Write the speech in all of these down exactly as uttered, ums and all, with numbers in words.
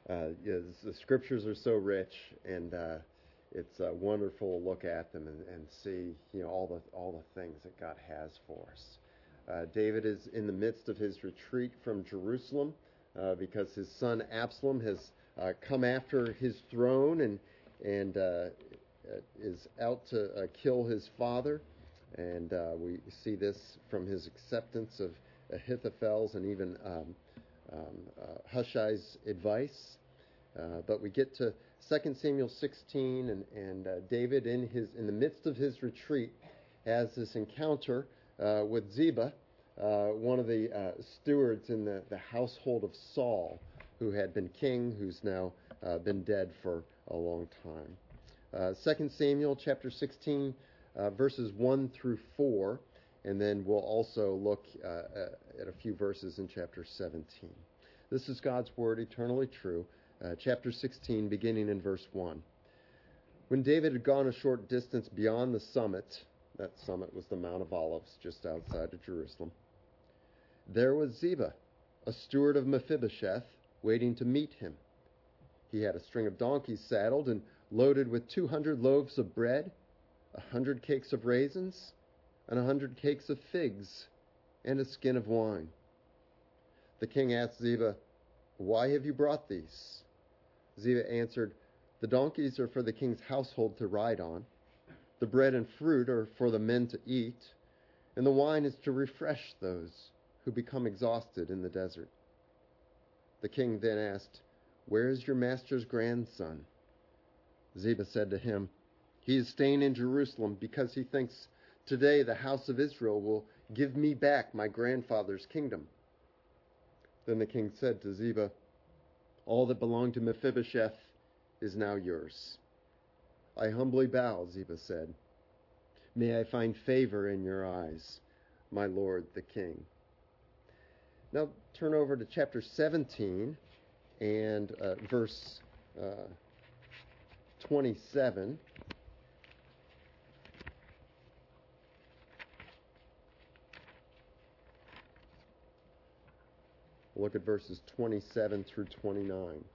Uh, yes, the scriptures are so rich, and uh, it's uh, wonderful to look at them and, and see, you know, all the all the things that God has for us. Uh, David is in the midst of his retreat from Jerusalem uh, because his son Absalom has uh, come after his throne and and uh, is out to uh, kill his father. And uh, we see this from his acceptance of Ahithophel's and even um, um, uh, Hushai's advice. Uh, but we get to Second Samuel sixteen, and, and uh, David, in his in the midst of his retreat, has this encounter uh, with Ziba, uh, one of the uh, stewards in the, the household of Saul, who had been king, who's now uh, been dead for a long time. Uh, Second Samuel chapter sixteen, uh, verses one through four, and then we'll also look uh, at a few verses in chapter seventeen. This is God's word, eternally true. Uh, chapter sixteen, beginning in verse one. When David had gone a short distance beyond the summit, that summit was the Mount of Olives just outside of Jerusalem, there was Ziba, a steward of Mephibosheth, waiting to meet him. He had a string of donkeys saddled and loaded with two hundred loaves of bread, a hundred cakes of raisins, and a hundred cakes of figs, and a skin of wine. The king asked Ziba, "Why have you brought these?" Ziba answered, "The donkeys are for the king's household to ride on. The bread and fruit are for the men to eat, and the wine is to refresh those who become exhausted in the desert." The king then asked, "Where is your master's grandson?" Ziba said to him, "He is staying in Jerusalem because he thinks today the house of Israel will give me back my grandfather's kingdom." Then the king said to Ziba, "All that belonged to Mephibosheth is now yours." "I humbly bow," Ziba said. "May I find favor in your eyes, my lord the king." Now turn over to chapter seventeen and uh, verse uh, twenty-seven. We'll look at verses twenty-seven through twenty-nine.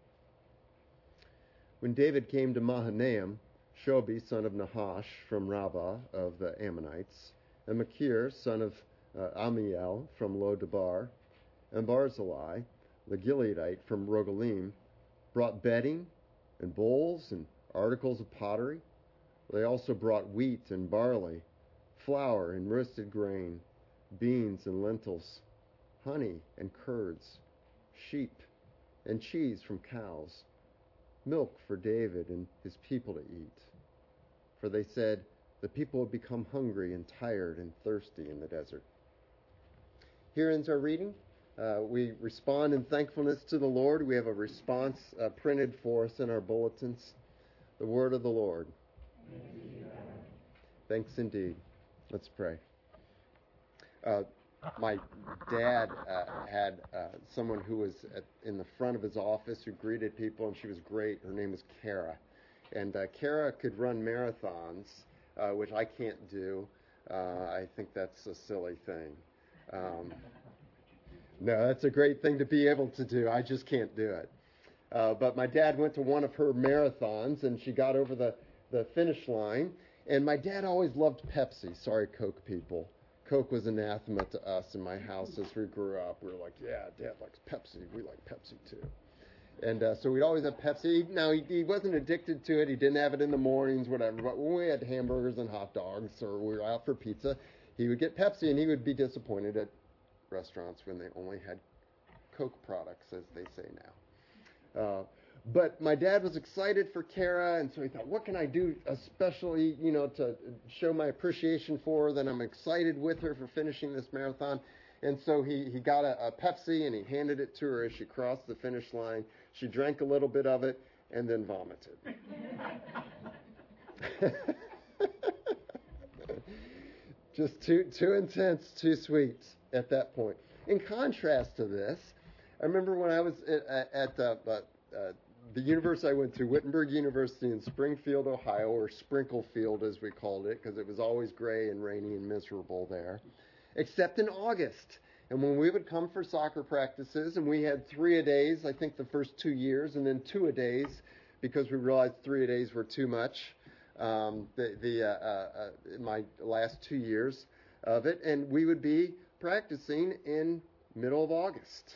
When David came to Mahanaim, Shobi, son of Nahash, from Rabbah of the Ammonites, and Machir, son of uh, Amiel, from Lo-debar, and Barzillai, the Gileadite, from Rogelim, brought bedding and bowls and articles of pottery. They also brought wheat and barley, flour and roasted grain, beans and lentils, honey and curds, sheep and cheese from cows, milk for David and his people to eat. For they said, "The people have become hungry and tired and thirsty in the desert." Here ends our reading. Uh, we respond in thankfulness to the Lord. We have a response uh, printed for us in our bulletins. The word of the Lord. Thanks indeed. Let's pray. Uh, my dad uh, had uh, someone who was at, in the front of his office who greeted people, and she was great. Her name was Kara. And uh, Kara could run marathons, uh, which I can't do. Uh, I think that's a silly thing. Um, no, that's a great thing to be able to do. I just can't do it. Uh, but my dad went to one of her marathons, and she got over the, the finish line. And my dad always loved Pepsi. Sorry, Coke people. Coke was anathema to us in my house as we grew up. We were like, yeah, Dad likes Pepsi. We like Pepsi too. And uh, so we'd always have Pepsi. Now, he, he wasn't addicted to it. He didn't have it in the mornings, whatever. But when we had hamburgers and hot dogs or we were out for pizza, he would get Pepsi, and he would be disappointed at restaurants when they only had Coke products, as they say now. Uh, but my dad was excited for Kara, and so he thought, what can I do especially, you know, to show my appreciation for her, that I'm excited with her for finishing this marathon. And so he, he got a, a Pepsi, and he handed it to her as she crossed the finish line. She drank a little bit of it and then vomited. Just too too intense, too sweet at that point. In contrast to this, I remember when I was at, at uh, uh, the university I went to, Wittenberg University in Springfield, Ohio, or Sprinklefield as we called it, because it was always gray and rainy and miserable there, except in August. And when we would come for soccer practices, and we had three-a-days, I think the first two years, and then two-a-days, because we realized three-a-days were too much, um, the, the, uh, uh, uh, my last two years of it. And we would be practicing in middle of August.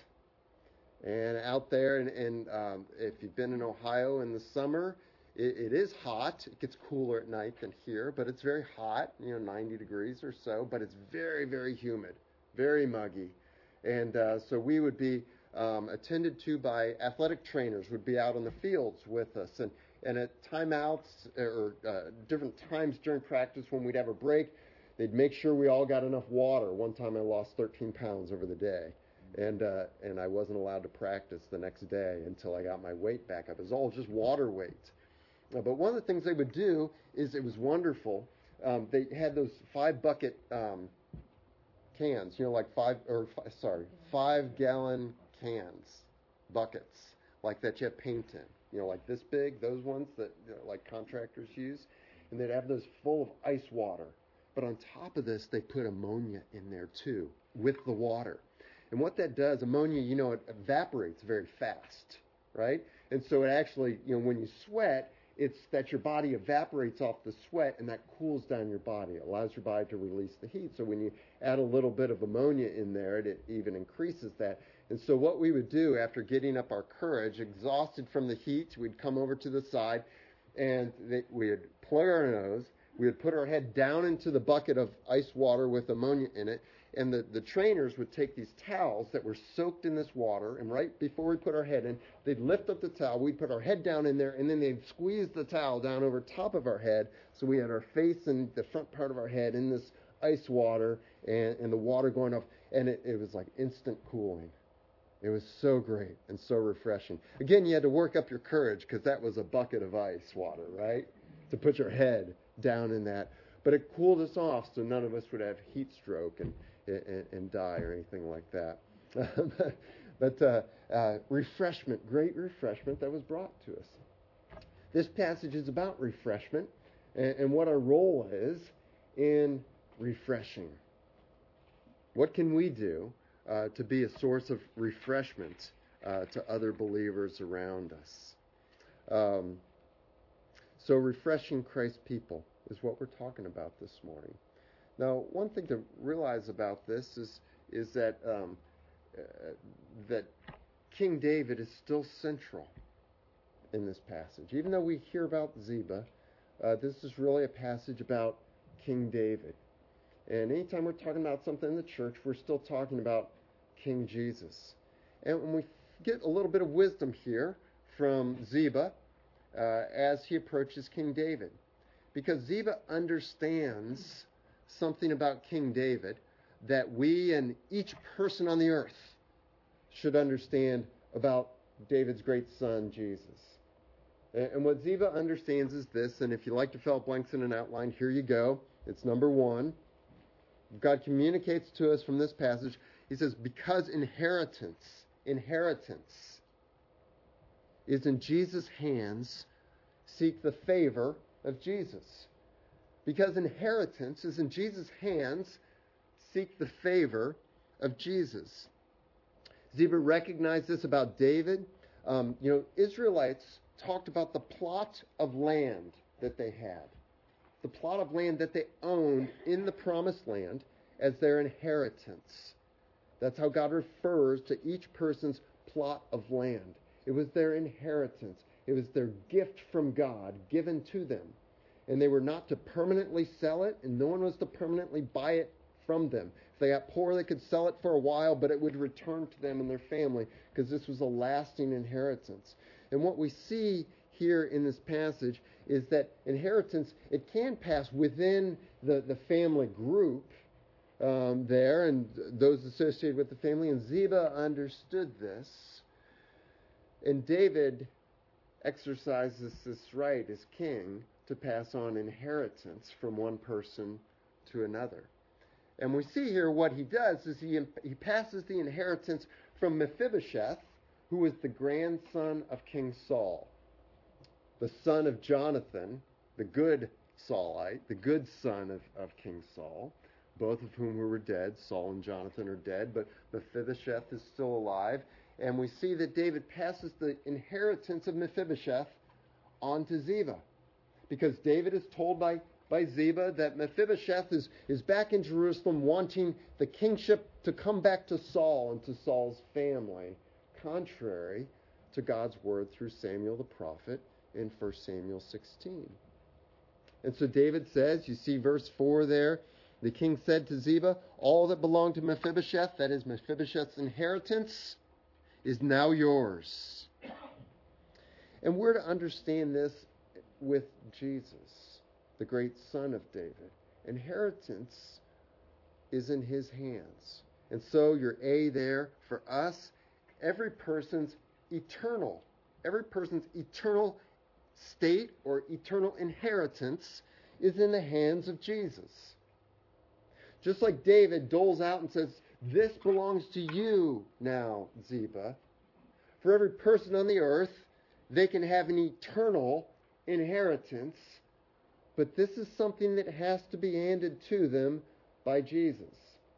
And out there, and, and um, if you've been in Ohio in the summer, it, it is hot. It gets cooler at night than here, but it's very hot, you know, ninety degrees or so, but it's very, very humid, very muggy. And uh, so we would be um, attended to by athletic trainers, would be out in the fields with us. And, and at timeouts or uh, different times during practice when we'd have a break, they'd make sure we all got enough water. One time I lost thirteen pounds over the day. And uh, and I wasn't allowed to practice the next day until I got my weight back up. It was all just water weight. Uh, but one of the things they would do is, it was wonderful. Um, they had those five bucket um, cans, you know, like five or fi- sorry, five gallon cans, buckets like that you have paint in, you know, like this big. Those ones that, you know, like contractors use, and they'd have those full of ice water. But on top of this, they put ammonia in there too with the water. And what that does, ammonia, you know, it evaporates very fast, right? And so it actually, you know, when you sweat, it's that your body evaporates off the sweat, and that cools down your body. It allows your body to release the heat. So when you add a little bit of ammonia in there, it, it even increases that. And so what we would do after getting up our courage, exhausted from the heat, we'd come over to the side, and they, we would plug our nose. We would put our head down into the bucket of ice water with ammonia in it, and the, the trainers would take these towels that were soaked in this water, and right before we put our head in, they'd lift up the towel, we'd put our head down in there, and then they'd squeeze the towel down over top of our head, so we had our face and the front part of our head in this ice water, and, and the water going off, and it, it was like instant cooling. It was so great and so refreshing. Again, you had to work up your courage, because that was a bucket of ice water, right? To put your head down in that. But it cooled us off, so none of us would have heat stroke and and, and die or anything like that. but uh, uh, refreshment, great refreshment that was brought to us. This passage is about refreshment and, and what our role is in refreshing. What can we do uh, to be a source of refreshment uh, to other believers around us? Um, so refreshing Christ's people is what we're talking about this morning. Now, one thing to realize about this is is that um, uh, that King David is still central in this passage. Even though we hear about Ziba, uh, this is really a passage about King David. And anytime we're talking about something in the church, we're still talking about King Jesus. And when we get a little bit of wisdom here from Ziba uh, as he approaches King David, because Ziba understands something about King David that we and each person on the earth should understand about David's great son, Jesus. And what Ziba understands is this, and if you like to fill out blanks in an outline, here you go. It's number one. God communicates to us from this passage. He says, because inheritance, inheritance is in Jesus' hands, seek the favor of Jesus. Because inheritance is in Jesus' hands, seek the favor of Jesus. Ziba recognized this about David. Um, you know, Israelites talked about the plot of land that they had, the plot of land that they owned in the promised land as their inheritance. That's how God refers to each person's plot of land. It was their inheritance. It was their gift from God given to them. And they were not to permanently sell it, and no one was to permanently buy it from them. If they got poor, they could sell it for a while, but it would return to them and their family, because this was a lasting inheritance. And what we see here in this passage is that inheritance, it can pass within the, the family group um, there, and those associated with the family. And Ziba understood this. And David exercises this right as king to pass on inheritance from one person to another. And we see here what he does is he, he passes the inheritance from Mephibosheth, who was the grandson of King Saul, the son of Jonathan, the good Saulite, the good son of, of King Saul, both of whom who were dead. Saul and Jonathan are dead, but Mephibosheth is still alive. And we see that David passes the inheritance of Mephibosheth on to Ziba, because David is told by, by Ziba that Mephibosheth is, is back in Jerusalem wanting the kingship to come back to Saul and to Saul's family, contrary to God's word through Samuel the prophet in First Samuel sixteen. And so David says, you see verse four there, the king said to Ziba, all that belonged to Mephibosheth, that is Mephibosheth's inheritance, is now yours. And we're to understand this with Jesus, the great son of David. Inheritance is in his hands. And so your A there for us, every person's eternal, every person's eternal state or eternal inheritance is in the hands of Jesus. Just like David doles out and says, this belongs to you now, Ziba. For every person on the earth, they can have an eternal inheritance, but this is something that has to be handed to them by Jesus.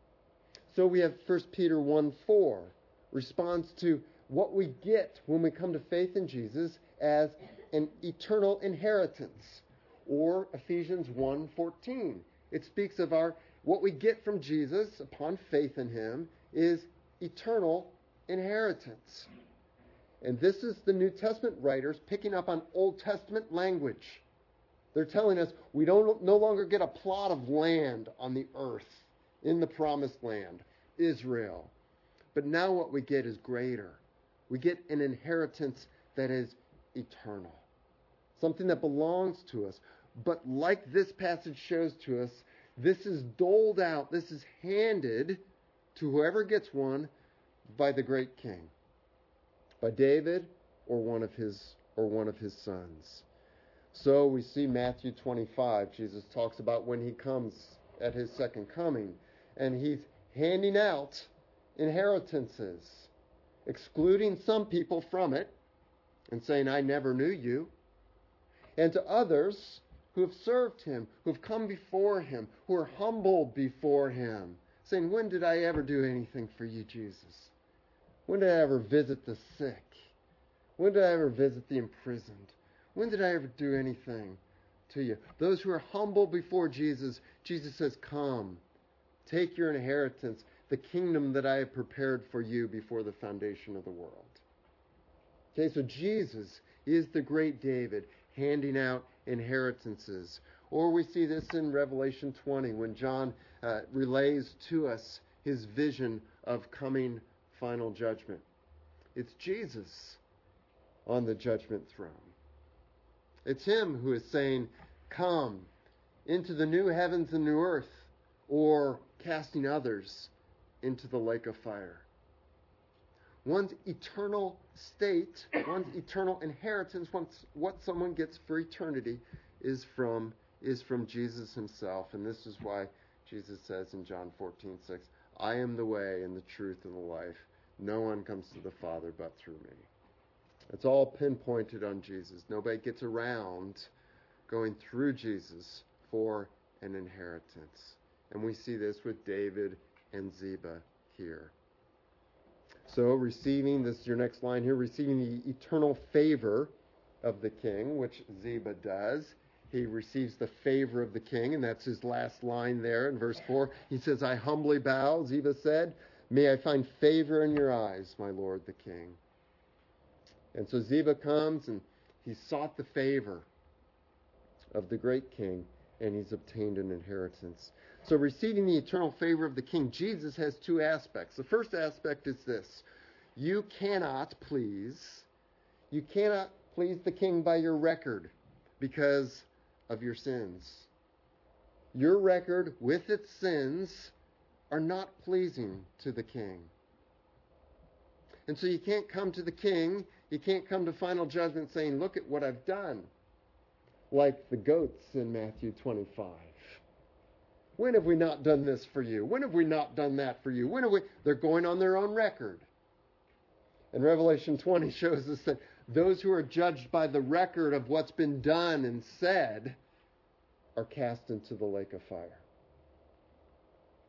So we have First Peter one four, responds to what we get when we come to faith in Jesus as an eternal inheritance. Or Ephesians one fourteen. It speaks of our what we get from Jesus upon faith in him is eternal inheritance. And this is the New Testament writers picking up on Old Testament language. They're telling us we don't no longer get a plot of land on the earth in the promised land, Israel. But now what we get is greater. We get an inheritance that is eternal. Something that belongs to us. But like this passage shows to us, this is doled out, this is handed to whoever gets one by the great king, by David or one of his or one of his sons. So we see Matthew twenty-five, Jesus talks about when he comes at his second coming, and he's handing out inheritances, excluding some people from it and saying, I never knew you. And to others who have served him, who have come before him, who are humbled before him, saying, when did I ever do anything for you, Jesus? When did I ever visit the sick? When did I ever visit the imprisoned? When did I ever do anything to you? Those who are humble before Jesus, Jesus says, come, take your inheritance, the kingdom that I have prepared for you before the foundation of the world. Okay, so Jesus is the great David, handing out inheritances. Or we see this in Revelation twenty when John uh, relays to us his vision of coming final judgment. It's Jesus on the judgment throne. It's him who is saying, come into the new heavens and new earth, or casting others into the lake of fire. One's eternal state, one's eternal inheritance, once what someone gets for eternity is from is from Jesus himself. And this is why Jesus says in John fourteen six, I am the way and the truth and the life. No one comes to the Father but through me. It's all pinpointed on Jesus. Nobody gets around going through Jesus for an inheritance. And we see this with David and Ziba here. So receiving, this is your next line here, receiving the eternal favor of the king, which Ziba does. He receives the favor of the king, and that's his last line there in verse four. He says, I humbly bow, Ziba said, may I find favor in your eyes, my lord the king. And so Ziba comes, and he sought the favor of the great king, and he's obtained an inheritance. So receiving the eternal favor of the king, Jesus has two aspects. The first aspect is this. You cannot please, you cannot please the king by your record because of your sins. Your record with its sins are not pleasing to the king. And so you can't come to the king, you can't come to final judgment saying, look at what I've done. Like the goats in Matthew twenty-five. When have we not done this for you? When have we not done that for you? When have we? They're going on their own record. And Revelation twenty shows us that those who are judged by the record of what's been done and said are cast into the lake of fire.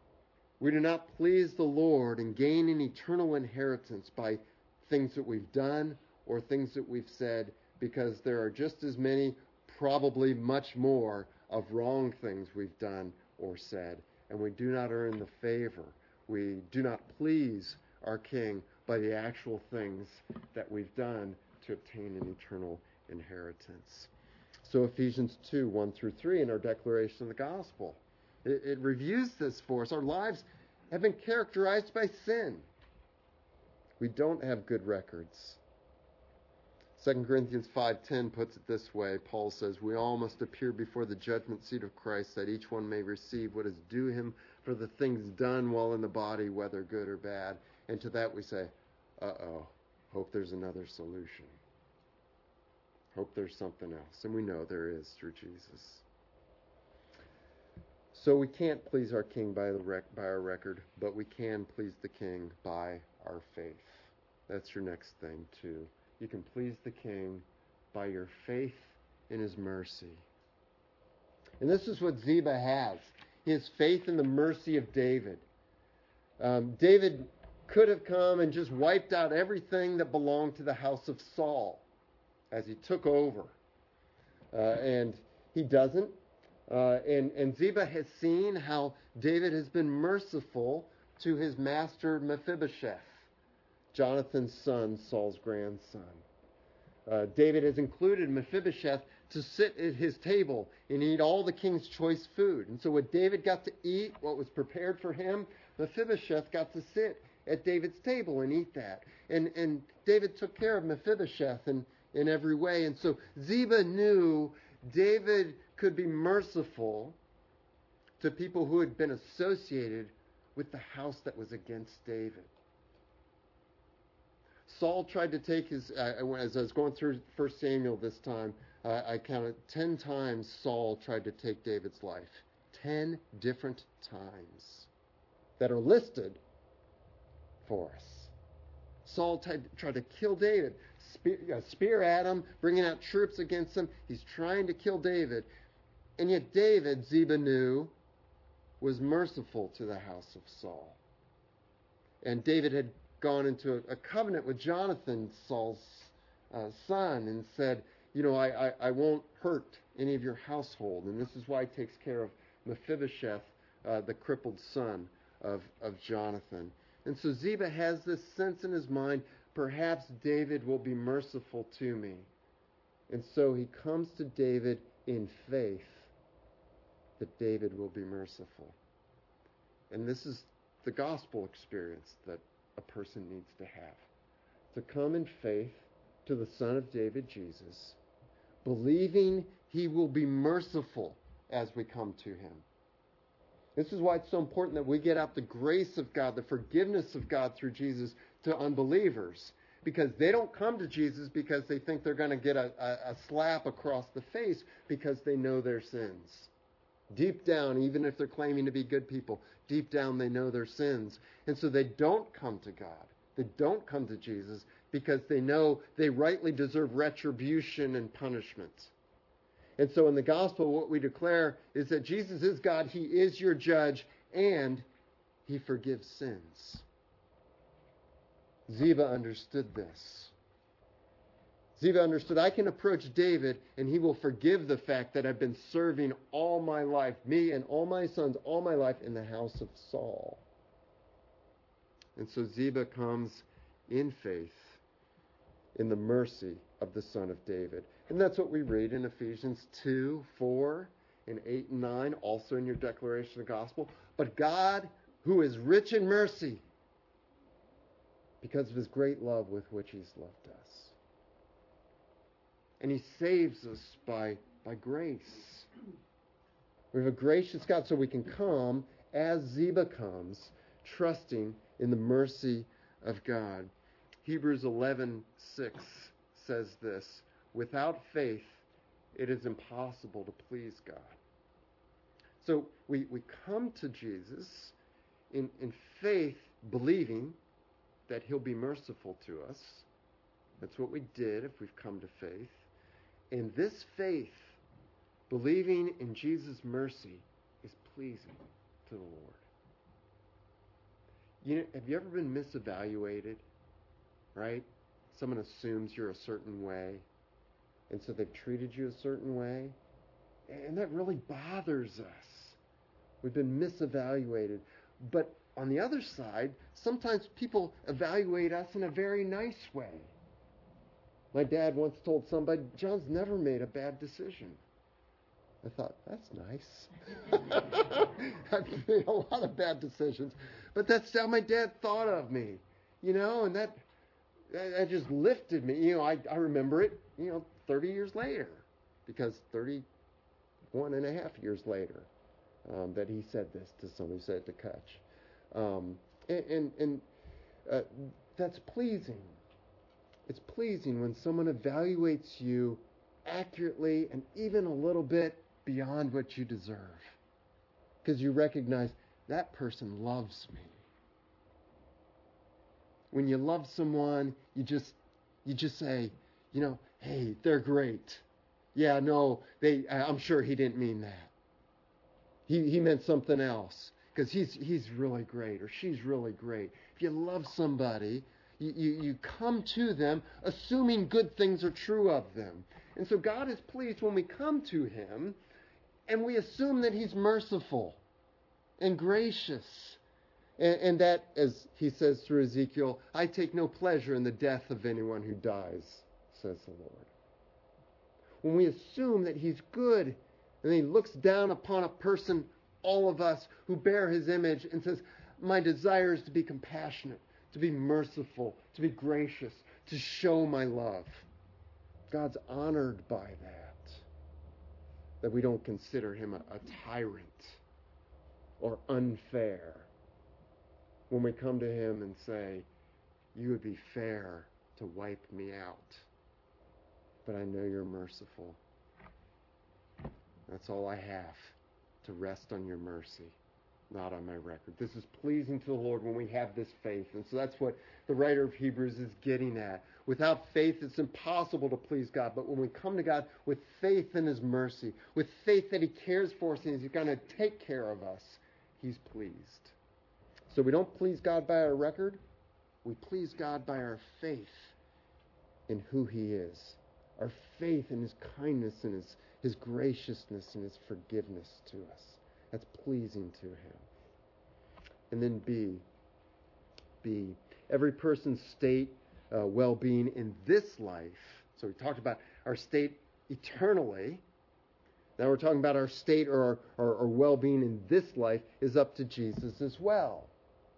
We do not please the Lord and gain an eternal inheritance by things that we've done or things that we've said, because there are just as many, probably much more, of wrong things we've done or said, and we do not earn the favor. We do not please our King by the actual things that we've done to obtain an eternal inheritance. So Ephesians two, one through three in our declaration of the gospel, it, it reviews this for us. Our lives have been characterized by sin. We don't have good records. Second Corinthians five ten puts it this way. Paul says, we all must appear before the judgment seat of Christ, that each one may receive what is due him for the things done while in the body, whether good or bad. And to that we say, uh-oh, hope there's another solution. Hope there's something else. And we know there is through Jesus. So we can't please our King by, the rec- by our record, but we can please the King by our faith. That's your next thing, too. You can please the King by your faith in his mercy. And this is what Ziba has. He has faith in the mercy of David. Um, David could have come and just wiped out everything that belonged to the house of Saul as he took over. Uh, and he doesn't. Uh, and, and Ziba has seen how David has been merciful to his master Mephibosheth, Jonathan's son, Saul's grandson. Uh, David has included Mephibosheth to sit at his table and eat all the king's choice food. And so what David got to eat, what was prepared for him, Mephibosheth got to sit at David's table and eat that. And, and David took care of Mephibosheth in, in every way. And so Ziba knew David could be merciful to people who had been associated with the house that was against David. Saul tried to take his, uh, as I was going through First Samuel this time, uh, I counted ten times Saul tried to take David's life. Ten different times that are listed for us. Saul tried, tried to kill David, spear, uh, spear at him, bringing out troops against him. He's trying to kill David. And yet David, Ziba knew, was merciful to the house of Saul. And David had gone into a, a covenant with Jonathan, Saul's uh, son, and said, you know, I, I, I won't hurt any of your household. And this is why he takes care of Mephibosheth, uh, the crippled son of, of Jonathan. And so Ziba has this sense in his mind, perhaps David will be merciful to me. And so he comes to David in faith that David will be merciful. And this is the gospel experience that a person needs to have. To come in faith to the Son of David, Jesus, believing he will be merciful as we come to him. This is why it's so important that we get out the grace of God, the forgiveness of God through Jesus to unbelievers. Because they don't come to Jesus because they think they're going to get a, a, a slap across the face because they know their sins. Deep down, even if they're claiming to be good people, deep down they know their sins. And so they don't come to God. They don't come to Jesus because they know they rightly deserve retribution and punishment. And so in the gospel, what we declare is that Jesus is God, he is your judge, and he forgives sins. Ziba understood this. Ziba understood, I can approach David and he will forgive the fact that I've been serving all my life, me and all my sons, all my life in the house of Saul. And so Ziba comes in faith in the mercy of the Son of David. And that's what we read in Ephesians two, four, and eight and nine, also in your declaration of the gospel. But God, who is rich in mercy, because of his great love with which he's loved us. And he saves us by, by grace. We have a gracious God, so we can come as Ziba comes, trusting in the mercy of God. Hebrews eleven six says this, without faith, it is impossible to please God. So we, we come to Jesus in, in faith, believing that he'll be merciful to us. That's what we did if we've come to faith. And this faith, believing in Jesus' mercy, is pleasing to the Lord. you know, have you ever been misevaluated? Right? Someone assumes you're a certain way, and so they've treated you a certain way, and that really bothers us. We've been misevaluated. But on the other side, sometimes people evaluate us in a very nice way. My dad once told somebody, John's never made a bad decision. I thought, that's nice. I've made a lot of bad decisions, but that's how my dad thought of me, you know, and that that just lifted me. You know, I, I remember it, you know, thirty years later, because thirty-one and a half years later, um, that he said this to somebody, said it to Kutch. Um, and and, and uh, that's pleasing. It's pleasing when someone evaluates you accurately and even a little bit beyond what you deserve. Because you recognize that person loves me. When you love someone, you just you just say, you know, hey, they're great. Yeah, no, they I'm sure he didn't mean that. He he meant something else. Because he's he's really great or she's really great. If you love somebody, you, you, you come to them assuming good things are true of them. And so God is pleased when we come to him and we assume that he's merciful and gracious. And, and that, as he says through Ezekiel, I take no pleasure in the death of anyone who dies, says the Lord. When we assume that he's good and he looks down upon a person, all of us who bear his image, and says, my desire is to be compassionate, to be merciful, to be gracious, to show my love. God's honored by that. That we don't consider him a, a tyrant or unfair. When we come to him and say, you would be fair to wipe me out, but I know you're merciful. That's all I have, to rest on your mercy, not on my record. This is pleasing to the Lord when we have this faith. And so that's what the writer of Hebrews is getting at. Without faith, it's impossible to please God. But when we come to God with faith in his mercy, with faith that he cares for us and he's going to take care of us, he's pleased. So we don't please God by our record. We please God by our faith in who he is. Our faith in his kindness and his, his graciousness and his forgiveness to us. That's pleasing to him. And then B. B. Every person's state, uh, well-being in this life. So we talked about our state eternally. Now we're talking about our state or our, our, our well-being in this life is up to Jesus as well.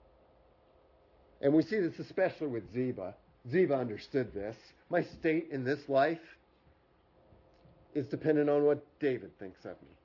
And we see this especially with Ziba. Ziba understood this. My state in this life is dependent on what David thinks of me.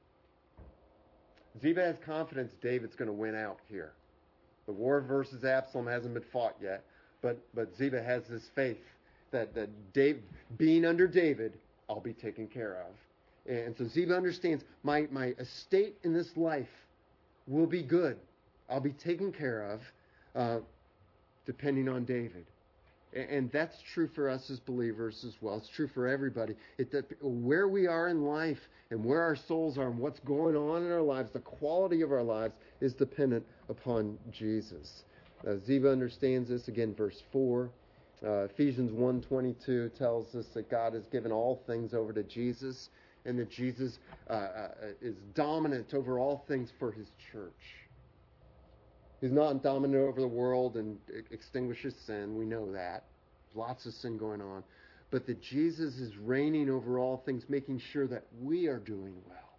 Ziba has confidence David's going to win out here. The war versus Absalom hasn't been fought yet, but, but Ziba has this faith that, that Dave, being under David, I'll be taken care of. And so Ziba understands my, my estate in this life will be good. I'll be taken care of uh, depending on David. And that's true for us as believers as well. It's true for everybody. It, that where we are in life and where our souls are and what's going on in our lives, the quality of our lives is dependent upon Jesus. Uh, Ziba understands this. Again, verse four. Uh, Ephesians one twenty-two tells us that God has given all things over to Jesus and that Jesus uh, uh, is dominant over all things for his church. He's not dominant over the world and extinguishes sin. We know that. Lots of sin going on. But that Jesus is reigning over all things, making sure that we are doing well.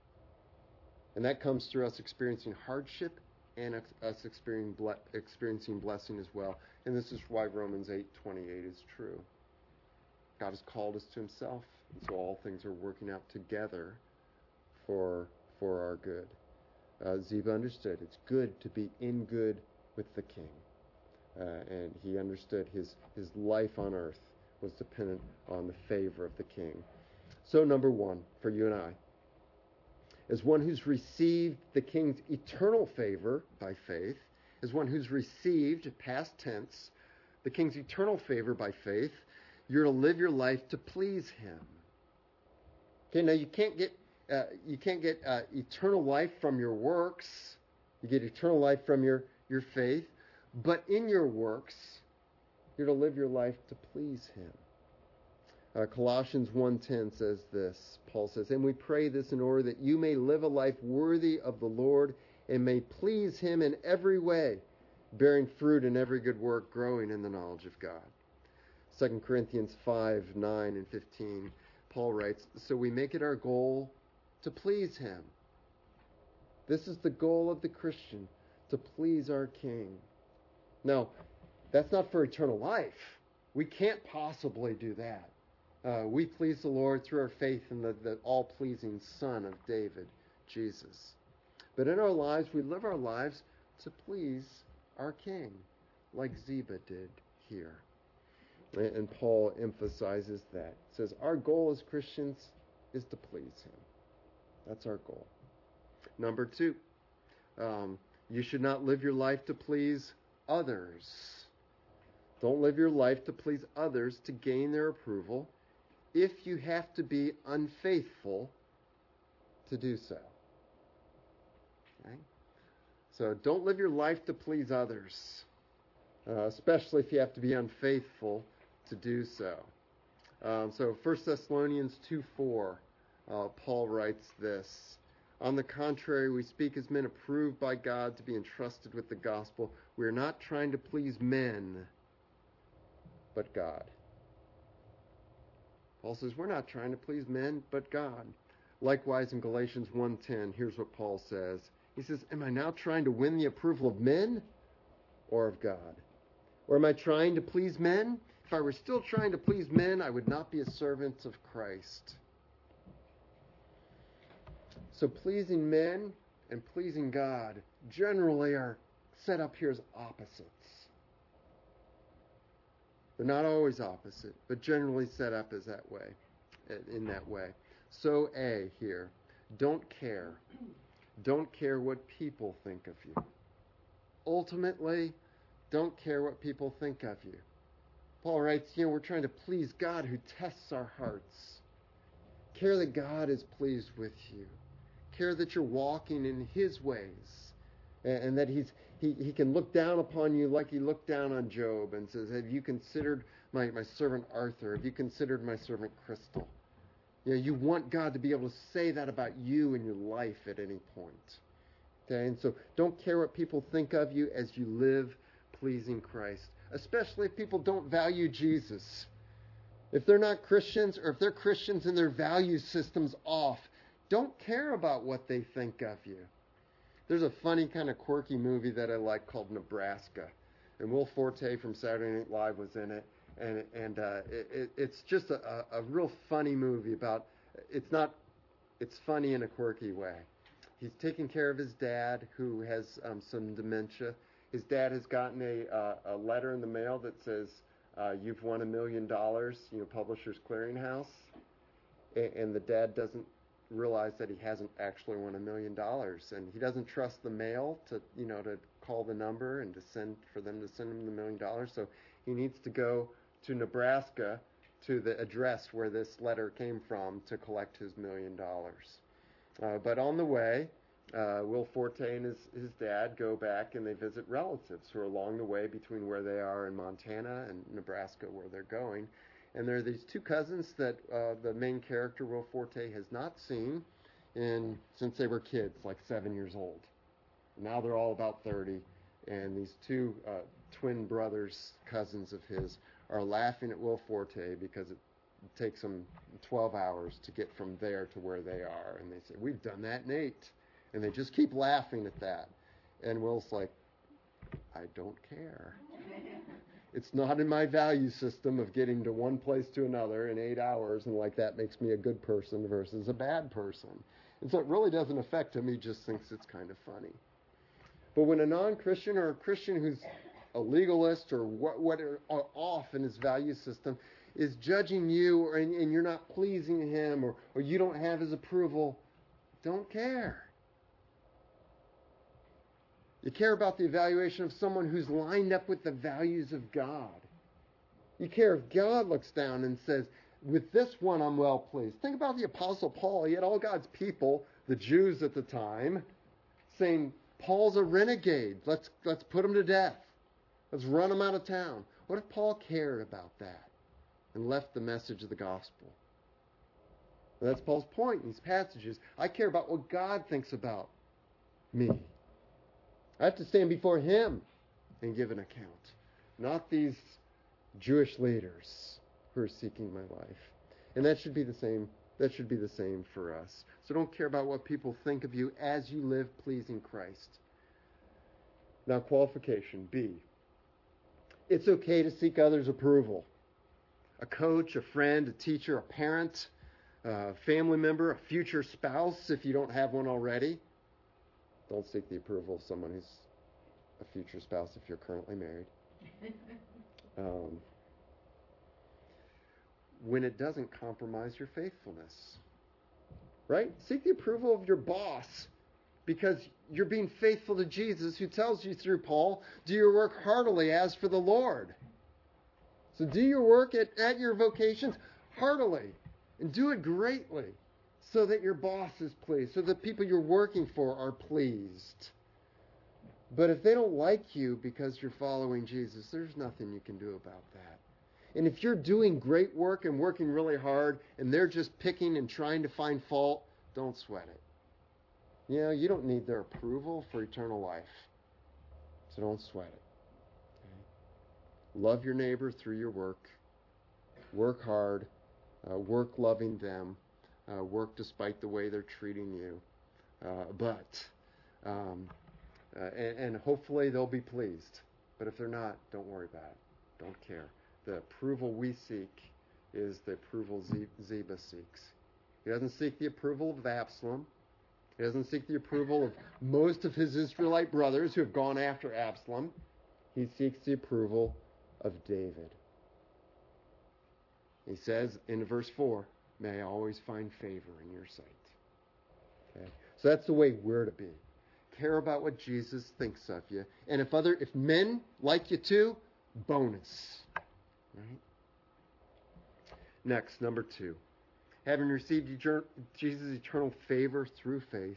And that comes through us experiencing hardship and us experiencing blessing as well. And this is why Romans eight twenty-eight is true. God has called us to himself, and so all things are working out together for, for our good. Uh, Ziba understood it's good to be in good with the king. Uh, and he understood his, his life on earth was dependent on the favor of the king. So number one, for you and I, as one who's received the king's eternal favor by faith, as one who's received, past tense, the king's eternal favor by faith, you're to live your life to please him. Okay, now you can't get Uh, you can't get uh, eternal life from your works. You get eternal life from your, your faith. But in your works, you're to live your life to please him. Uh, Colossians one ten says this. Paul says, "And we pray this in order that you may live a life worthy of the Lord and may please him in every way, bearing fruit in every good work, growing in the knowledge of God." Second Corinthians five nine and fifteen, Paul writes, "So we make it our goal to please him." This is the goal of the Christian, to please our King. Now, that's not for eternal life. We can't possibly do that. Uh, we please the Lord through our faith in the, the all-pleasing Son of David, Jesus. But in our lives, we live our lives to please our King, like Ziba did here. And Paul emphasizes that. He says, our goal as Christians is to please him. That's our goal. Number two, um, you should not live your life to please others. Don't live your life to please others to gain their approval if you have to be unfaithful to do so. Okay? So don't live your life to please others, uh, especially if you have to be unfaithful to do so. Um, so First Thessalonians two four, uh, Paul writes this, "On the contrary, we speak as men approved by God to be entrusted with the gospel. We are not trying to please men, but God." Paul says we're not trying to please men, but God. Likewise, in Galatians one ten, here's what Paul says. He says, "Am I now trying to win the approval of men or of God? Or am I trying to please men? If I were still trying to please men, I would not be a servant of Christ." So pleasing men and pleasing God generally are set up here as opposites. They're not always opposite, but generally set up as that way, in that way. So A here, don't care. Don't care what people think of you. Ultimately, don't care what people think of you. Paul writes, you know, we're trying to please God who tests our hearts. Care that God is pleased with you. Care that you're walking in his ways, and, and that he's he, he can look down upon you like he looked down on Job and says, "Have you considered my, my servant Arthur? Have you considered my servant Crystal?" You know, you want God to be able to say that about you in your life at any point. Okay, and so don't care what people think of you as you live pleasing Christ, especially if people don't value Jesus. If they're not Christians, or if they're Christians and their value system's off, don't care about what they think of you. There's a funny kind of quirky movie that I like called Nebraska, and Will Forte from Saturday Night Live was in it, and and uh, it, it's just a, a real funny movie about. It's not. It's funny in a quirky way. He's taking care of his dad, who has um, some dementia. His dad has gotten a uh, a letter in the mail that says, uh, "You've won a million dollars." You know, Publishers Clearinghouse, and, and the dad doesn't realize that he hasn't actually won a million dollars, and he doesn't trust the mail to, you know, to call the number and to send for them to send him the million dollars. So he needs to go to Nebraska to the address where this letter came from to collect his million dollars. Uh, but on the way, uh, Will Forte and his, his dad go back and they visit relatives who are along the way between where they are in Montana and Nebraska, where they're going. And there are these two cousins that uh, the main character, Will Forte, has not seen in since they were kids, like seven years old. Now they're all about thirty, and these two uh, twin brothers, cousins of his, are laughing at Will Forte because it takes them twelve hours to get from there to where they are. And they say, "We've done that in eight." And they just keep laughing at that. And Will's like, "I don't care. It's not in my value system of getting to one place to another in eight hours, and like that makes me a good person versus a bad person." And so it really doesn't affect him. He just thinks it's kind of funny. But when a non-Christian or a Christian who's a legalist or what, what are off in his value system is judging you, or, and, and you're not pleasing him, or, or you don't have his approval, don't care. You care about the evaluation of someone who's lined up with the values of God. You care if God looks down and says, "With this one I'm well pleased." Think about the Apostle Paul. He had all God's people, the Jews at the time, saying, "Paul's a renegade. Let's let's put him to death." Let's run them out of town. What if Paul cared about that and left the message of the gospel? Well, that's Paul's point in these passages. I care about what God thinks about me. I have to stand before him and give an account, not these Jewish leaders who are seeking my life. And that should be the same. That should be the same for us. So don't care about what people think of you as you live pleasing Christ. Now, qualification B. It's okay to seek others' approval. A coach, a friend, a teacher, a parent, a family member, a future spouse, if you don't have one already. Don't seek the approval of someone who's a future spouse if you're currently married. Um, when it doesn't compromise your faithfulness. Right? Seek the approval of your boss because you're being faithful to Jesus, who tells you through Paul, do your work heartily as for the Lord. So do your work at, at your vocations heartily and do it greatly so that your boss is pleased, so that people you're working for are pleased. But if they don't like you because you're following Jesus, there's nothing you can do about that. And if you're doing great work and working really hard and they're just picking and trying to find fault, don't sweat it. You know, you don't need their approval for eternal life. So don't sweat it. Okay? Love your neighbor through your work. Work hard. Uh, work loving them. Uh, work despite the way they're treating you. Uh, but, um, uh, and, and hopefully they'll be pleased. But if they're not, don't worry about it. Don't care. The approval we seek is the approval Ziba seeks. He doesn't seek the approval of Absalom. He doesn't seek the approval of most of his Israelite brothers who have gone after Absalom. He seeks the approval of David. He says in verse four, may I always find favor in your sight. Okay? So that's the way we're to be. Care about what Jesus thinks of you. And if other if men like you too, bonus. Right? Next, number two. Having received Jesus' eternal favor through faith,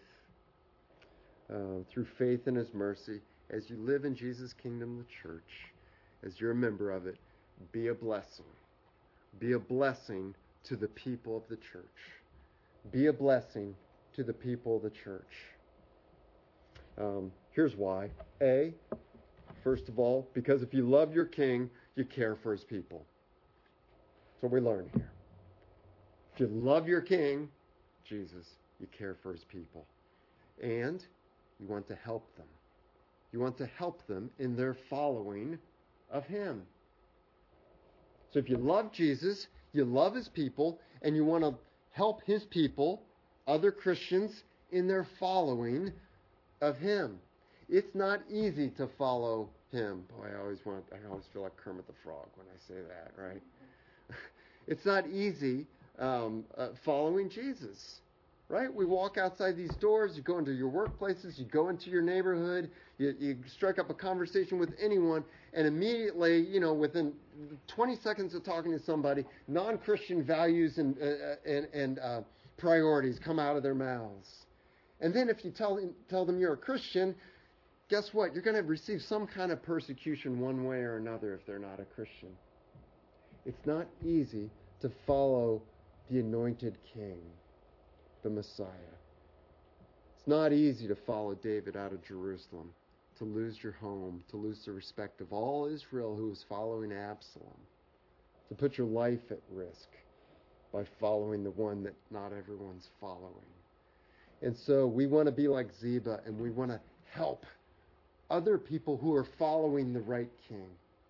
uh, through faith in his mercy, as you live in Jesus' kingdom, the church, as you're a member of it, be a blessing. Be a blessing to the people of the church. Be a blessing to the people of the church. Um, here's why. A, first of all, because if you love your king, you care for his people. That's what we learn here. If you love your king, Jesus, you care for his people. And you want to help them. You want to help them in their following of him. So if you love Jesus, you love his people, and you want to help his people, other Christians, in their following of him. It's not easy to follow him. Boy, I always want, I always feel like Kermit the Frog when I say that, right? It's not easy um, uh, following Jesus, right? We walk outside these doors, you go into your workplaces, you go into your neighborhood, you, you strike up a conversation with anyone, and immediately, you know, within twenty seconds of talking to somebody, non-Christian values and, uh, and, and uh, priorities come out of their mouths. And then if you tell, tell them you're a Christian, guess what? You're going to receive some kind of persecution one way or another if they're not a Christian. It's not easy to follow the anointed king, the Messiah. It's not easy to follow David out of Jerusalem, to lose your home, to lose the respect of all Israel who is following Absalom, to put your life at risk by following the one that not everyone's following. And so we want to be like Ziba, and we want to help other people who are following the right king.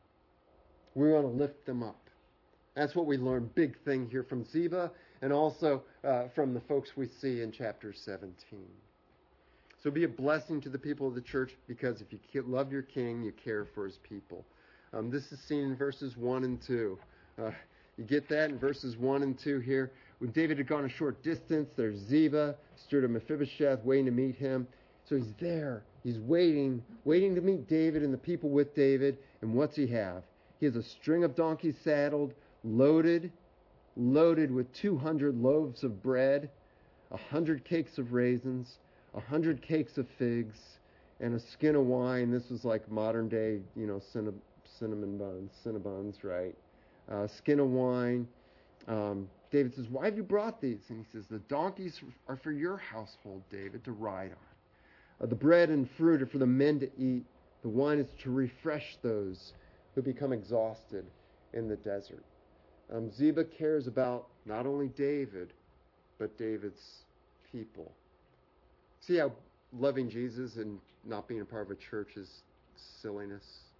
We want to lift them up. That's what we learn. Big thing here from Ziba, and also uh, from the folks we see in chapter seventeen. So be a blessing to the people of the church, because if you love your king, you care for his people. Um, this is seen in verses one and two. Uh, you get that in verses one and two here. When David had gone a short distance, there's Ziba, steward of Mephibosheth, waiting to meet him. So he's there. He's waiting, waiting to meet David and the people with David. And what's he have? He has a string of donkeys saddled, loaded, loaded with two hundred loaves of bread, one hundred cakes of raisins, one hundred cakes of figs, and a skin of wine. This was like modern day, you know, cinnamon buns, cinnabons, right? Uh, skin of wine. Um, David says, why have you brought these? And he says, the donkeys are for your household, David, to ride on. Uh, the bread and fruit are for the men to eat. The wine is to refresh those who become exhausted in the desert. Um, Ziba cares about not only David, but David's people. See how loving Jesus and not being a part of a church is silliness?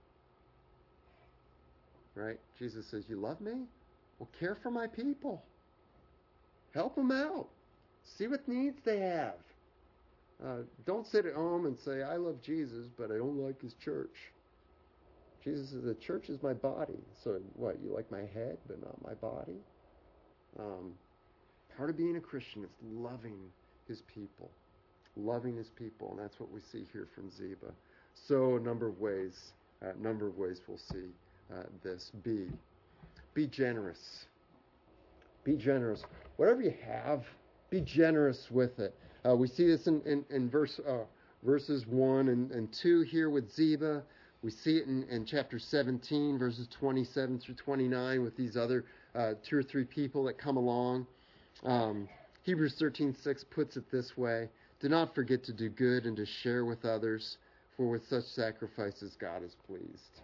Right? Jesus says, you love me? Well, care for my people. Help them out. See what needs they have. Uh, don't sit at home and say, I love Jesus, but I don't like his church. Jesus says, the church is my body. So what, you like my head, but not my body? Um, part of being a Christian is loving his people. Loving his people, and that's what we see here from Ziba. So a number of ways, a uh, number of ways we'll see uh, this. Be, be generous. Be generous. Whatever you have, be generous with it. Uh, we see this in, in, in verse uh, verses one and, and two here with Ziba. We see it in, in chapter seventeen, verses twenty-seven through twenty-nine, with these other uh, two or three people that come along. Um, Hebrews thirteen six puts it this way: do not forget to do good and to share with others, for with such sacrifices God is pleased.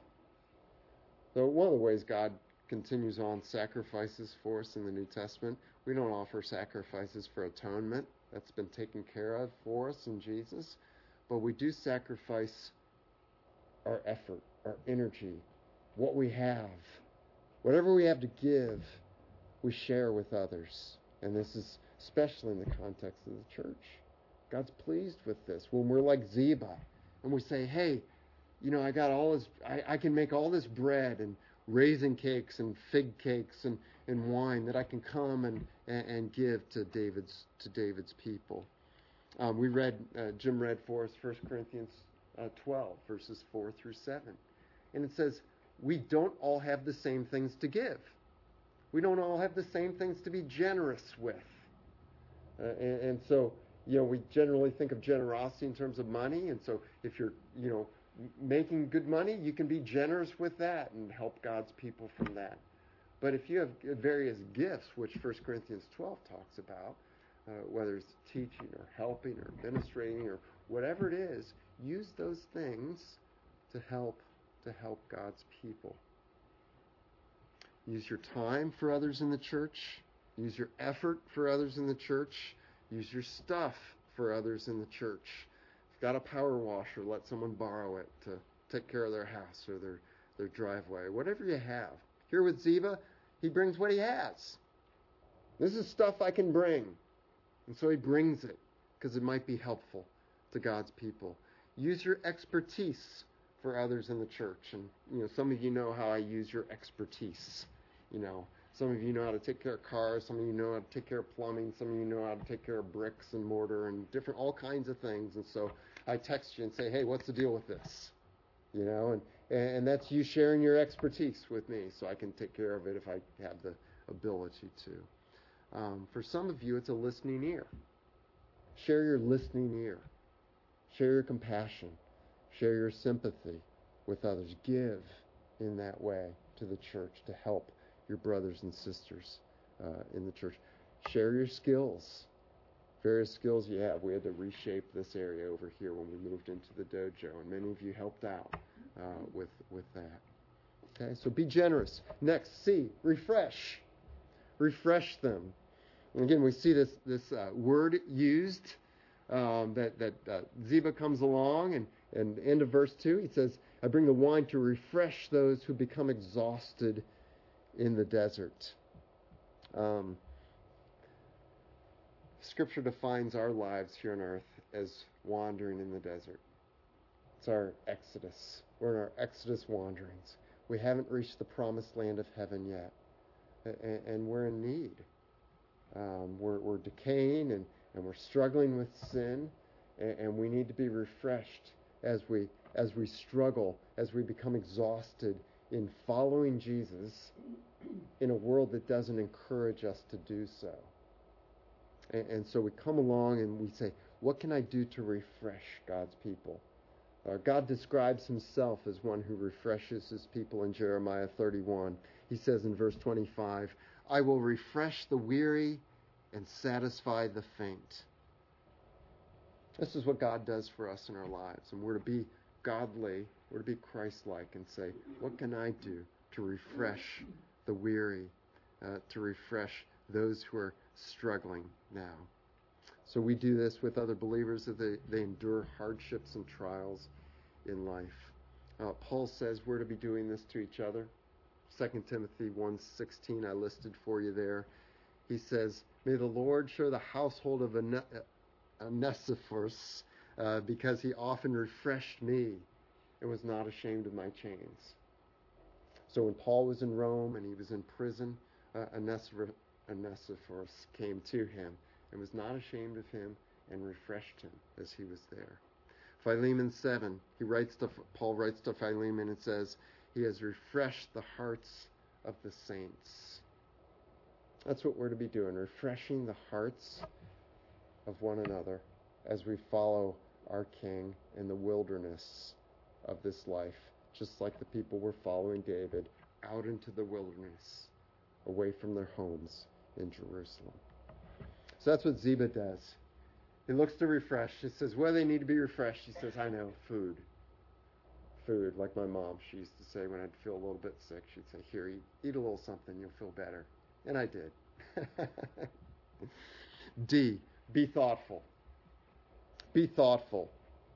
So one of the ways God continues on sacrifices for us in the New Testament, we don't offer sacrifices for atonement. That's been taken care of for us in Jesus. But we do sacrifice our effort, our energy, what we have. Whatever we have to give, we share with others. And this is especially in the context of the church. God's pleased with this. When we're like Ziba and we say, hey, you know, I got all this, I, I can make all this bread and raisin cakes and fig cakes and, and wine that I can come and, and, and give to David's to David's people. Um, we read, uh, Jim read for us First Corinthians uh, twelve, verses four through seven. And it says, we don't all have the same things to give. We don't all have the same things to be generous with. Uh, and, and so, you know, we generally think of generosity in terms of money. And so if you're, you know, making good money, you can be generous with that and help God's people from that. But if you have various gifts, which First Corinthians twelve talks about, uh, whether it's teaching or helping or administrating or whatever it is, use those things to help to help God's people. Use your time for others in the church. Use your effort for others in the church. Use your stuff for others in the church. Got a power washer, let someone borrow it to take care of their house or their, their driveway. Whatever you have. Here with Ziba, he brings what he has. This is stuff I can bring. And so he brings it because it might be helpful to God's people. Use your expertise for others in the church. And, you know, some of you know how I use your expertise. You know, some of you know how to take care of cars. Some of you know how to take care of plumbing. Some of you know how to take care of bricks and mortar and different, all kinds of things. And so I text you and say, hey, what's the deal with this? You know, and, and that's you sharing your expertise with me so I can take care of it if I have the ability to. Um, for some of you, it's a listening ear. Share your listening ear. Share your compassion. Share your sympathy with others. Give in that way to the church to help your brothers and sisters uh, in the church. Share your skills. Various skills you have. We had to reshape this area over here when we moved into the dojo, and many of you helped out uh, with with that. Okay, so be generous. Next, C, refresh. Refresh them. And again, we see this this uh, word used um, that that uh, Ziba comes along, and and end of verse two, he says, "I bring the wine to refresh those who become exhausted in the desert." Um, Scripture defines our lives here on earth as wandering in the desert. It's our exodus. We're in our exodus wanderings. We haven't reached the promised land of heaven yet. And, and we're in need. Um, we're, we're decaying and, and we're struggling with sin. And, and we need to be refreshed as we, as we struggle, as we become exhausted in following Jesus in a world that doesn't encourage us to do so. And, and so we come along and we say, what can I do to refresh God's people? Uh, God describes himself as one who refreshes his people in Jeremiah thirty-one. He says in verse twenty-five, I will refresh the weary and satisfy the faint. This is what God does for us in our lives. And we're to be godly, we're to be Christ-like and say, what can I do to refresh the weary, uh, to refresh those who are struggling now? So we do this with other believers as they, they endure hardships and trials in life. Uh, Paul says we're to be doing this to each other. Second Timothy one sixteen, I listed for you there. He says, may the Lord show the household of Onesiphorus, uh, because he often refreshed me and was not ashamed of my chains. So when Paul was in Rome and he was in prison, uh, Onesiphorus came to him and was not ashamed of him and refreshed him as he was there. Philemon seven, he writes to, Paul writes to Philemon and says, he has refreshed the hearts of the saints. That's what we're to be doing, refreshing the hearts of one another as we follow our King in the wilderness of this life, just like the people were following David out into the wilderness, away from their homes in Jerusalem. So that's what Ziba does. He looks to refresh. He says, well, they need to be refreshed. He says, I know, food. Food, like my mom, she used to say when I'd feel a little bit sick, she'd say, here, eat, eat a little something, you'll feel better. And I did. D, be thoughtful. Be thoughtful.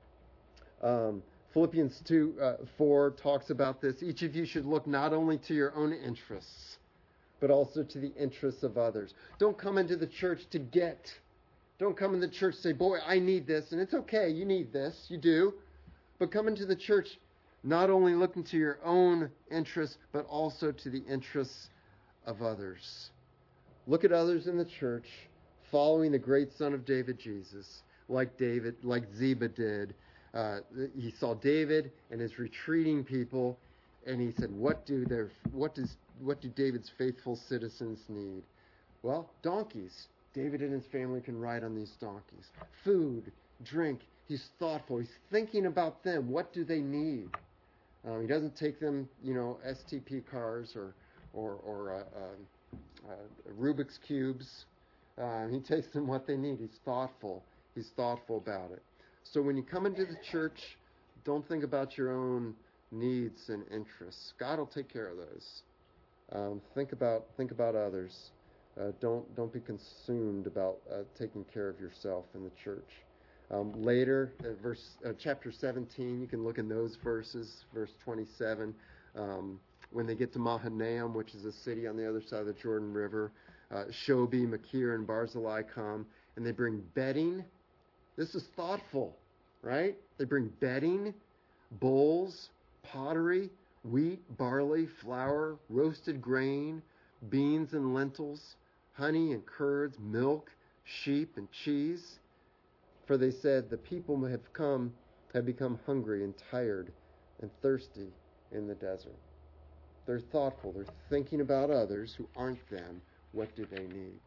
Um, Philippians two, uh, four talks about this. Each of you should look not only to your own interests, but also to the interests of others. Don't come into the church to get. Don't come into the church and say, boy, I need this. And it's okay, you need this. You do. But come into the church not only looking to your own interests, but also to the interests of others. Look at others in the church following the great Son of David, Jesus, like David, like Ziba did. Uh, he saw David and his retreating people, and he said, "What do their what does what do David's faithful citizens need? Well, donkeys. David and his family can ride on these donkeys. Food, drink. He's thoughtful. He's thinking about them. What do they need? Um, he doesn't take them, you know, S T P cars or or or uh, uh, uh, Rubik's cubes. Uh, he takes them what they need. He's thoughtful. He's thoughtful about it. So when you come into the church, don't think about your own needs and interests. God will take care of those. Um, think about think about others. Uh, don't don't be consumed about uh, taking care of yourself in the church. Um, later, uh, verse uh, chapter seventeen, you can look in those verses, verse twenty-seven. Um, when they get to Mahanaim, which is a city on the other side of the Jordan River, uh, Shobi, Makir, and Barzillai come, and they bring bedding. This is thoughtful, right? They bring bedding, bowls, pottery, wheat, barley, flour, roasted grain, beans and lentils, honey and curds, milk, sheep and cheese. For they said, the people have come, have become hungry and tired and thirsty in the desert. They're thoughtful. They're thinking about others who aren't them. What do they need?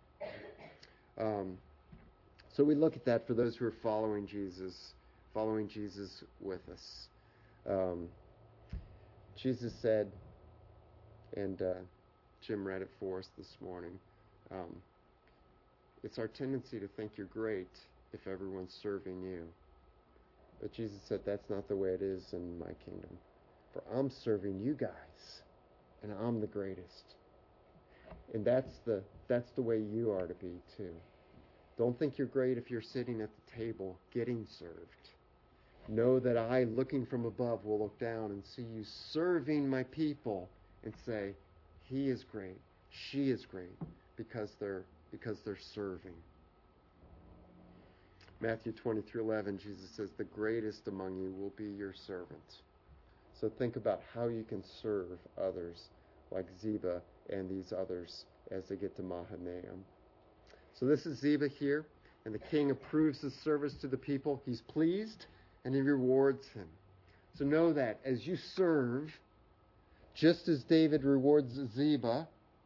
Um, so we look at that for those who are following Jesus, following Jesus with us. Um, Jesus said, and uh, Jim read it for us this morning, um, it's our tendency to think you're great if everyone's serving you. But Jesus said that's not the way it is in my kingdom. For I'm serving you guys, and I'm the greatest. And that's the that's the way you are to be too. Don't think you're great if you're sitting at the table getting served. Know that I, looking from above, will look down and see you serving my people and say, he is great, she is great, because they're because they're serving. Matthew twenty-three eleven, Jesus says, the greatest among you will be your servant. So think about how you can serve others like Ziba and these others as they get to Mahanaim. So this is Ziba here, and the king approves his service to the people. He's pleased, and he rewards him. So know that as you serve, just as David rewards Ziba,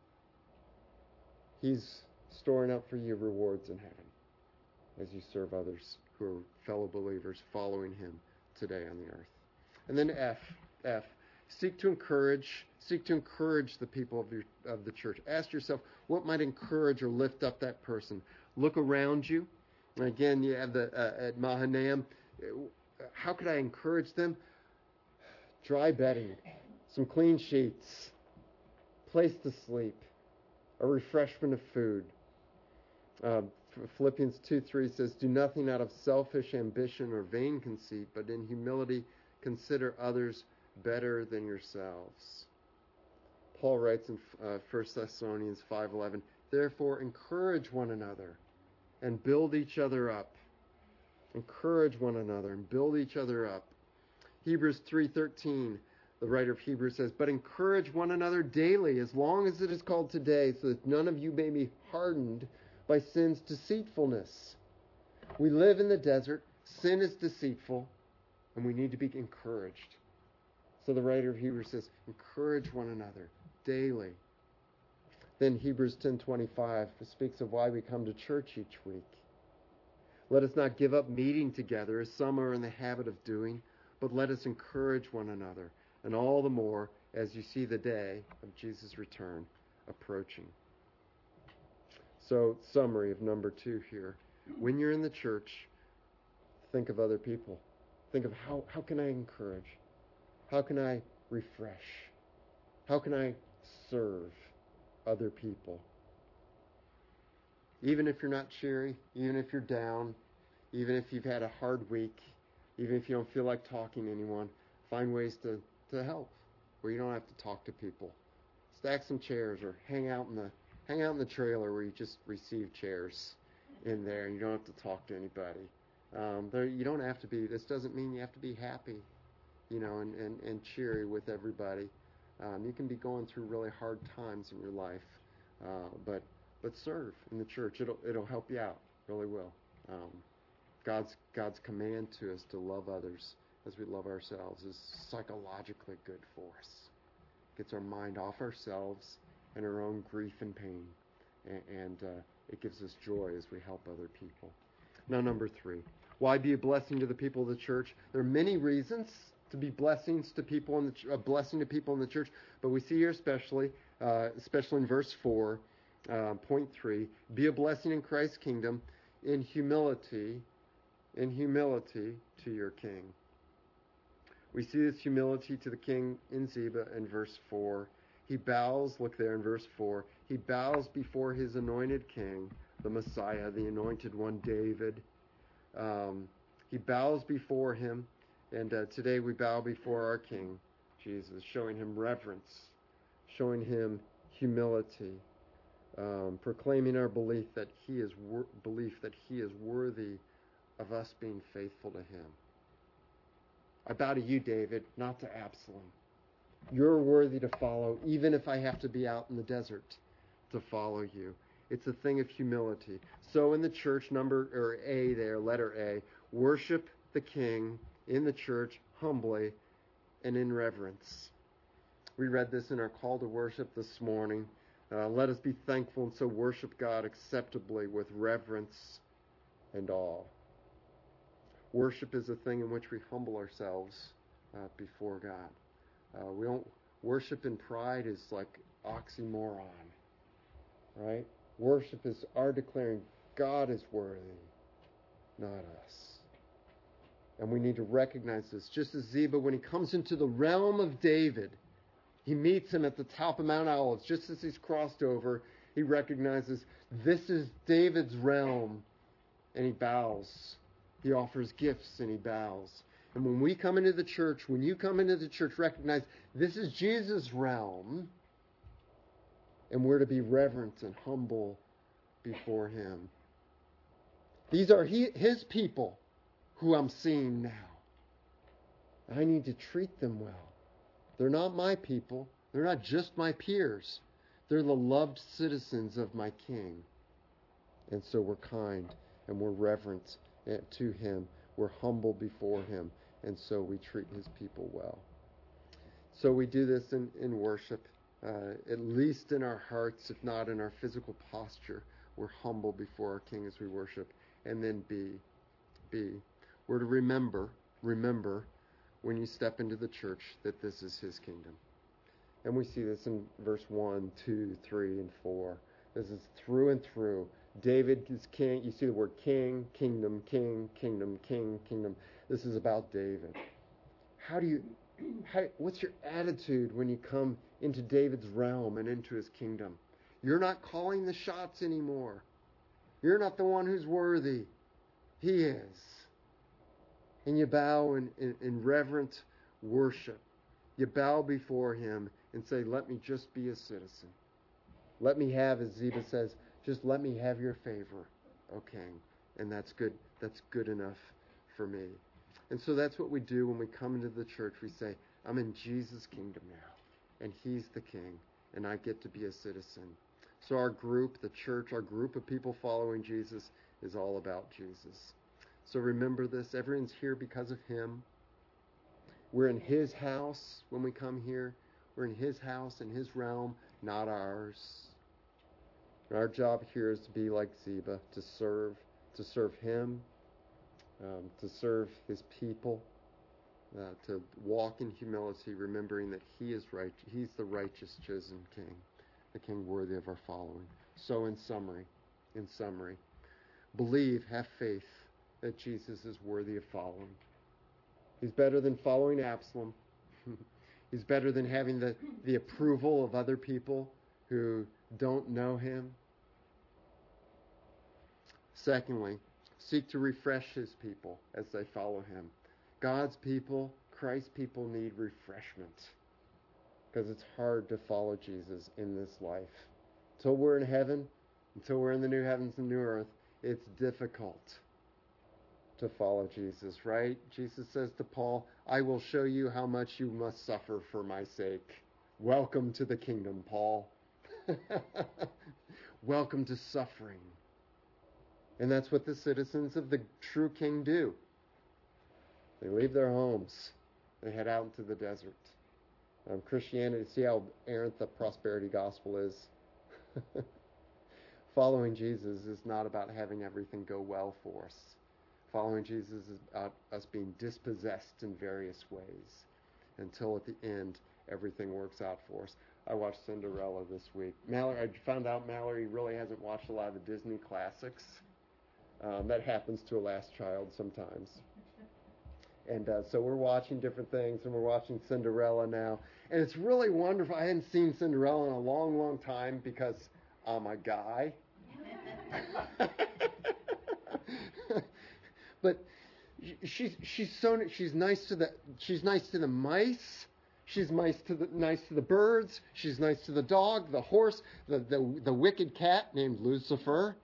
he's storing up for you rewards in heaven as you serve others who are fellow believers following him today on the earth. And then F, F, seek to encourage, seek to encourage the people of, your, of the church. Ask yourself, what might encourage or lift up that person? Look around you. Again, you have the uh, at Mahanaim. How could I encourage them? Dry bedding, some clean sheets, place to sleep, a refreshment of food. Uh, Philippians two three says, do nothing out of selfish ambition or vain conceit, but in humility consider others better than yourselves. Paul writes in uh, First Thessalonians five eleven, therefore encourage one another and build each other up. Encourage one another and build each other up. Hebrews three thirteen, the writer of Hebrews says, but encourage one another daily, as long as it is called today, so that none of you may be hardened by sin's deceitfulness. We live in the desert. Sin is deceitful, and we need to be encouraged. So the writer of Hebrews says, encourage one another daily. Then Hebrews ten twenty-five speaks of why we come to church each week. Let us not give up meeting together, as some are in the habit of doing, but let us encourage one another, and all the more as you see the day of Jesus' return approaching. So, summary of number two here. When you're in the church, think of other people. Think of how, how can I encourage? How can I refresh? How can I serve other people? Even if you're not cheery, even if you're down, even if you've had a hard week, even if you don't feel like talking to anyone, find ways to, to help where you don't have to talk to people. Stack some chairs or hang out in the hang out in the trailer where you just receive chairs in there and you don't have to talk to anybody. Um, there, you don't have to be, this doesn't mean you have to be happy, you know, and, and, and cheery with everybody. Um, you can be going through really hard times in your life, uh, but but serve in the church. It'll it'll help you out, really will. Um, God's God's command to us to love others as we love ourselves is psychologically good for us. Gets our mind off ourselves and our own grief and pain, and, and uh, it gives us joy as we help other people. Now, number three, why be a blessing to the people of the church? There are many reasons to be blessings to people in the ch- a blessing to people in the church, but we see here especially, uh, especially in verse four, uh, point three, be a blessing in Christ's kingdom in humility, in humility to your king. We see this humility to the king in Ziba in verse four. He bows, look there in verse four, he bows before his anointed king, the Messiah, the anointed one, David. Um, he bows before him, and uh, today we bow before our King, Jesus, showing him reverence, showing him humility, um, proclaiming our belief that he is wor- belief that he is worthy of us being faithful to him. I bow to you, David, not to Absalom. You're worthy to follow, even if I have to be out in the desert to follow you. It's a thing of humility. So in the church, number or A there, letter A, worship the King in the church humbly and in reverence. We read this in our call to worship this morning. Uh, let us be thankful and so worship God acceptably with reverence and awe. Worship is a thing in which we humble ourselves uh, before God. Uh, we don't worship in pride is like oxymoron, right? Worship is our declaring God is worthy, not us. And we need to recognize this. Just as Ziba, when he comes into the realm of David, he meets him at the top of Mount Olives. Just as he's crossed over, he recognizes this is David's realm, and he bows. He offers gifts and he bows. And when we come into the church, when you come into the church, recognize this is Jesus' realm, and we're to be reverent and humble before him. These are he, his people who I'm seeing now. I need to treat them well. They're not my people. They're not just my peers. They're the loved citizens of my King. And so we're kind and we're reverent to him. We're humble before him. And so we treat his people well. So we do this in, in worship, uh, at least in our hearts, if not in our physical posture. We're humble before our King as we worship. And then B, B, we're to remember, remember when you step into the church that this is his kingdom. And we see this in verse one, two, three, and four. This is through and through. David is king. You see the word king, kingdom, king, kingdom, king, kingdom. This is about David. How do you, how, what's your attitude when you come into David's realm and into his kingdom? You're not calling the shots anymore. You're not the one who's worthy. He is. And you bow in, in, in reverent worship. You bow before him and say, let me just be a citizen. Let me have, as Ziba says, just let me have your favor, O King. And that's good. That's good enough for me. And so that's what we do when we come into the church. We say, I'm in Jesus' kingdom now. And he's the king. And I get to be a citizen. So our group, the church, our group of people following Jesus is all about Jesus. So remember this. Everyone's here because of him. We're in his house when we come here. We're in his house, in his realm, not ours. And our job here is to be like Ziba, to serve, to serve him, um, to serve his people, uh, to walk in humility, remembering that he is right. He's the righteous chosen king, the king worthy of our following. So in summary, in summary, believe, have faith that Jesus is worthy of following. He's better than following Absalom. He's better than having the, the approval of other people who don't know him. Secondly, seek to refresh his people as they follow him. God's people, Christ's people need refreshment because it's hard to follow Jesus in this life. Until we're in heaven, until we're in the new heavens and new earth, it's difficult to follow Jesus, right? Jesus says to Paul, I will show you how much you must suffer for my sake. Welcome to the kingdom, Paul. Welcome to suffering. And that's what the citizens of the true king do. They leave their homes. They head out into the desert. Um, Christianity, see how errant the prosperity gospel is? Following Jesus is not about having everything go well for us. Following Jesus is about us being dispossessed in various ways until at the end everything works out for us. I watched Cinderella this week. Mallory, I found out Mallory really hasn't watched a lot of the Disney classics. Um, that happens to a last child sometimes. And uh, so we're watching different things, and we're watching Cinderella now. And it's really wonderful. I hadn't seen Cinderella in a long, long time because I'm a guy. But she's she's so she's nice to the she's nice to the mice. She's nice to the nice to the birds. She's nice to the dog, the horse, the the, the wicked cat named Lucifer.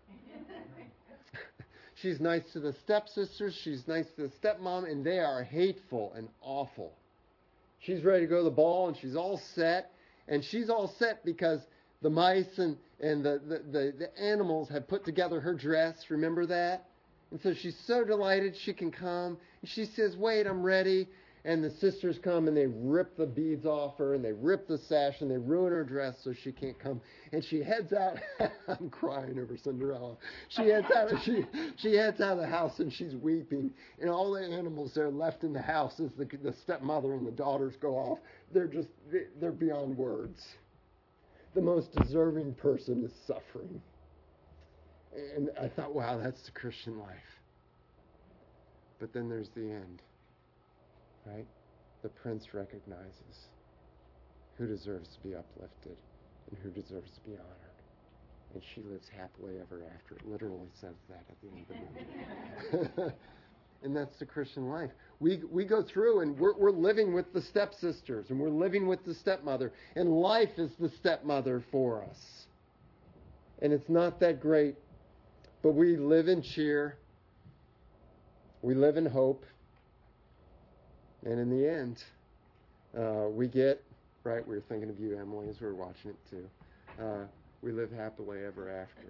She's nice to the stepsisters. She's nice to the stepmom, and they are hateful and awful. She's ready to go to the ball, and she's all set. And she's all set because the mice and, and the, the, the, the animals have put together her dress. Remember that? And so she's so delighted she can come. And she says, wait, I'm ready. And the sisters come and they rip the beads off her and they rip the sash and they ruin her dress so she can't come. And she heads out. I'm crying over Cinderella. She heads out. She she heads out of the house and she's weeping. And all the animals that are left in the house as the, the stepmother and the daughters go off, they're just they're beyond words. The most deserving person is suffering. And I thought, wow, that's the Christian life. But then there's the end. Right? The prince recognizes who deserves to be uplifted and who deserves to be honored. And she lives happily ever after. It literally says that at the end of the movie. And that's the Christian life. We we go through and we're, we're living with the stepsisters and we're living with the stepmother. And life is the stepmother for us. And it's not that great. But we live in cheer. We live in hope. And in the end, uh, we get, right, we were thinking of you, Emily, as we were watching it too. Uh, we live happily ever after.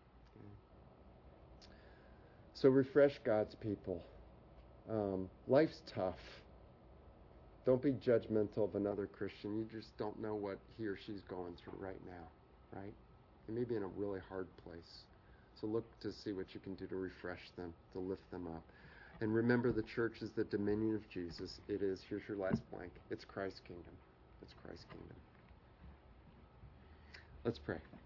So refresh God's people. Um, life's tough. Don't be judgmental of another Christian. You just don't know what he or she's going through right now, right? They may be in a really hard place. So look to see what you can do to refresh them, to lift them up. And remember, the church is the dominion of Jesus. It is, here's your last blank, it's Christ's kingdom. It's Christ's kingdom. Let's pray.